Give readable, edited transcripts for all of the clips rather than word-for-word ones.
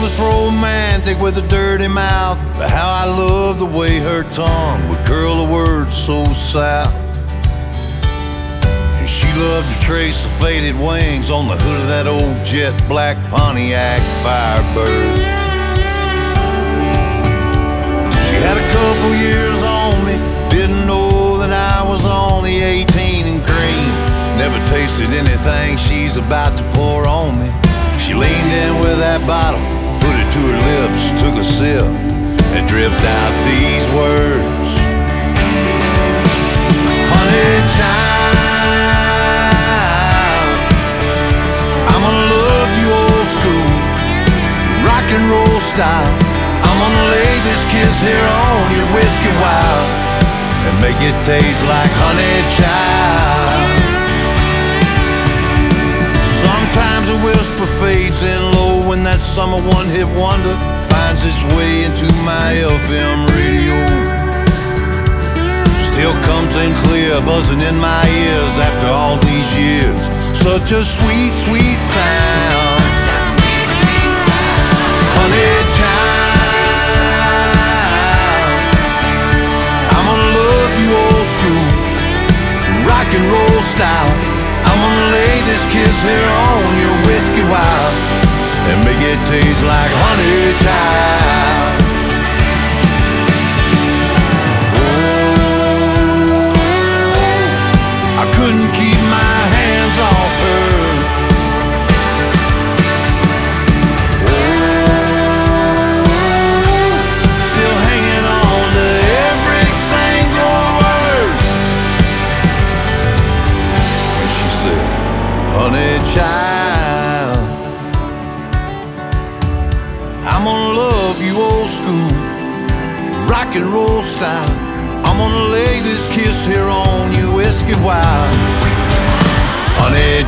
famous romantic with a dirty mouth, but how I love the way her tongue would curl the words so south. And she loved to trace the faded wings on the hood of that old jet black Pontiac Firebird. She had a couple years on me, didn't know that I was only 18 and green. Never tasted anything she's about to pour on me. She leaned in with that bottle, put it to her lips, took a sip, and dripped out these words. Honey child, I'm gonna love you old school, rock and roll style. I'm gonna lay this kiss here on your whiskey wild and make it taste like honey child. Sometimes a whisper fades in low when that summer one-hit wonder finds its way into my FM radio. Still comes in clear, buzzing in my ears after all these years. Such a sweet, sweet sound. Honey child, I'm gonna love you old school, rock and roll style. I'm gonna lay this kiss here on your whiskey wild and make it taste like honey child. Oh, I couldn't keep my hands off her. Oh, still hanging on to every single word. And she said, honey child, I'm gonna love you old school, rock and roll style. I'm gonna lay this kiss here on you whiskey wild. Honey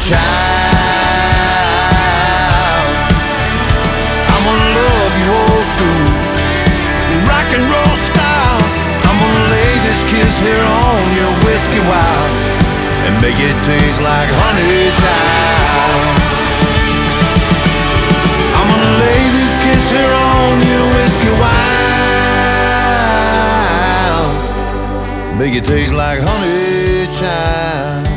child, I'm gonna love you old school, rock and roll style. I'm gonna lay this kiss here on your whiskey wild and make it taste like honey child. I'm gonna lay this kiss here on your whiskey wild, make it taste like honey child.